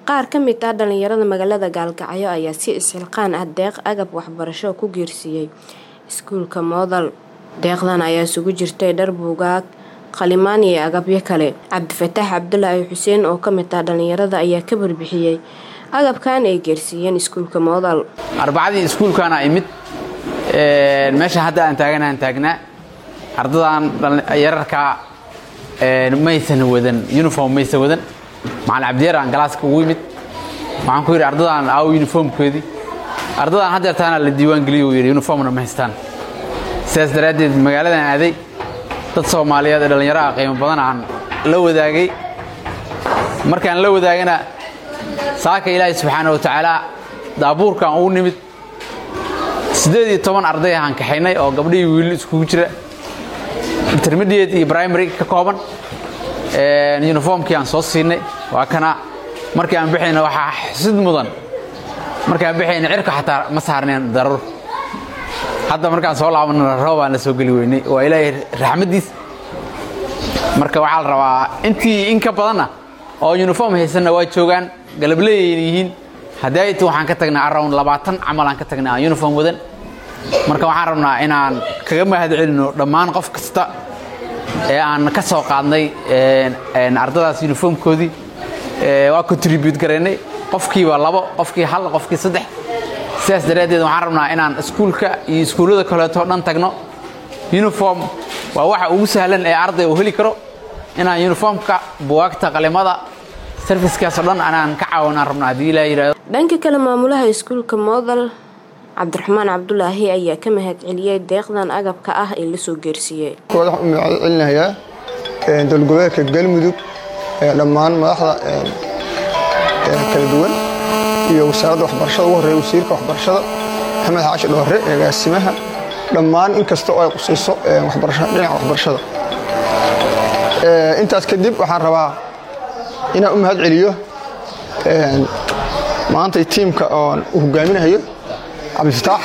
Qaar ka mid ah dhalinyarada magaalada Gaalkacyo ayaa si isxilqaan ah deeq agab waxbarasho ku geersiiyay iskuulka Moodal. Deeqdan ayaa isugu jirtay dhar, buugaag, qalimaan iyo agabyo kale. Cabdifataax Cabdullaahi Xuseen oo ka mid ah dhalinyarada ayaa ka warbixiyay agabkan ay geersiiyeen iskuulka Moodal. Arbacadii iskuulkana imid meesha hadda aan taagnaa ardadan yararka maysan wadan uniform maysan wadan macallin Cabdiyeer aan galaaska ugu yimid waxaan ku yiri ardadan aa uniformkoodii ardadan hadda taana la diiwaan geliyo yiri uniformna ma haystaan sidaas daraadeed magaaladan aaday dad Soomaaliyeed dhalinyaro ah qiimo badan aan la wadaagay markaan la wadaagana saaka Ilaahay subhanahu wa ta'ala daabuurkan uu nimid 18 arday aan ka xaynay oo gabdhii wiil isku jira intermediate iyo primary ka kooban uniformkii aan soo siinay waa kana markii aan bixinay waxa xsid mudan markaan bixinay cirka xataa ma saarneen daruur hadda markaan soo laabanay roob aan la soo gali weynay waa Ilaahay raxmadiis marka waxa la rabaa intii in ka badan oo uniform haysana waa joogan galableeyeen haday waxaan ka tagnaa around 20 amal aan ka tagnaa uniform wadan marka waxaan rabnaa inaan kaga mahadcelino dhammaan qof kasta ee aan ka soo qaadnay ardadaas uniformkoodii waa contribute gareynay qofkiiba 2 qofkii 1 qofkii 3 sidaas daraadeed waxaan rabnaa inaan iskuulka iyo iskuulada kale oo dhan tagno uniform waa waxa ugu sahlan ee arday uu heli karo inaan uniformka buugaagta qalimada service-kaas oo dhan aan ka caawinaan rabnaa hadii la yiraahdo. Dhanka kale maamulaha iskuulka Moodal Cabdiraxmaan Cabdullaahi ayaa ka mahadceliyay deeqdan agabka ah ee la soo geersiiyay. Waxaan u mahadcelinayaa dowladgoboleedka Galmudug dhammaan madaxda kala duwan iyo wasaaradda waxbarashada ugu horeeyay wasiirka waxbarashada Maxamed Xaashi Dhoore agaasimaha dhammaan inkasta oo ay qusayso waxbarashada dhinaca waxbarashada. Intaas kadib waxaan rabaa inaan u mahadceliyo maanta tiimka oo uu hogaaminayo Cabdifataax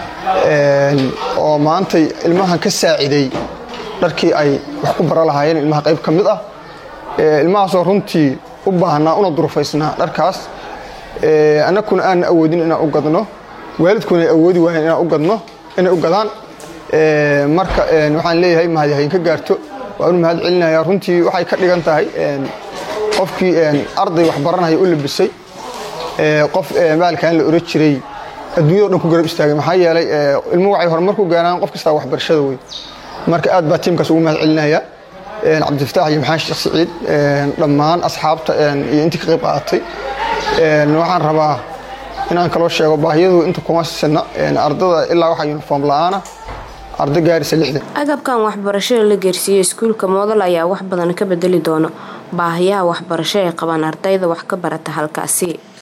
oo maanta ilmahan ka saaciday dharkii ay wax ku baran lahaayeen ilmaha qayb ka mid ah ilmahaas oo runtii u baahnaa una durufaysnaa dharkaas annaguna aan awoodin inaan u gadno waalidkuna awoodi waayeen inaan u gadno inay u gadaan marka waxaan leeyahay mahadyahay ka gaarto waan mahadcelinayaa runtii waxay ka dhigan tahay qofkii arday wax baranaya u labisay qof maalkaan la oran jiray adduunyada dhan ku garab istaagay maxaa yeelay ilmuhu waxay horumar ku gaaraan qof kasta waxbarashada way marka aad baa tiimkaas ugu mahadcelinaya Cabdifataax iyo Maxaan Sheekh Saciid dhammaan asxaabta iyo intii ka qayb qaadatay waxaan rabaa inaan kala sheego baahiyadu inta kuma sina ardada ilaa waxa uniform la'aana arday gaarisa 6 agabkan waxbarashada la geersiiyay iskuulka Moodal ayaa wax badan ka bedeli doono baahiyaha waxbarasho ee qaban ardayda wax ka barata halkaasi.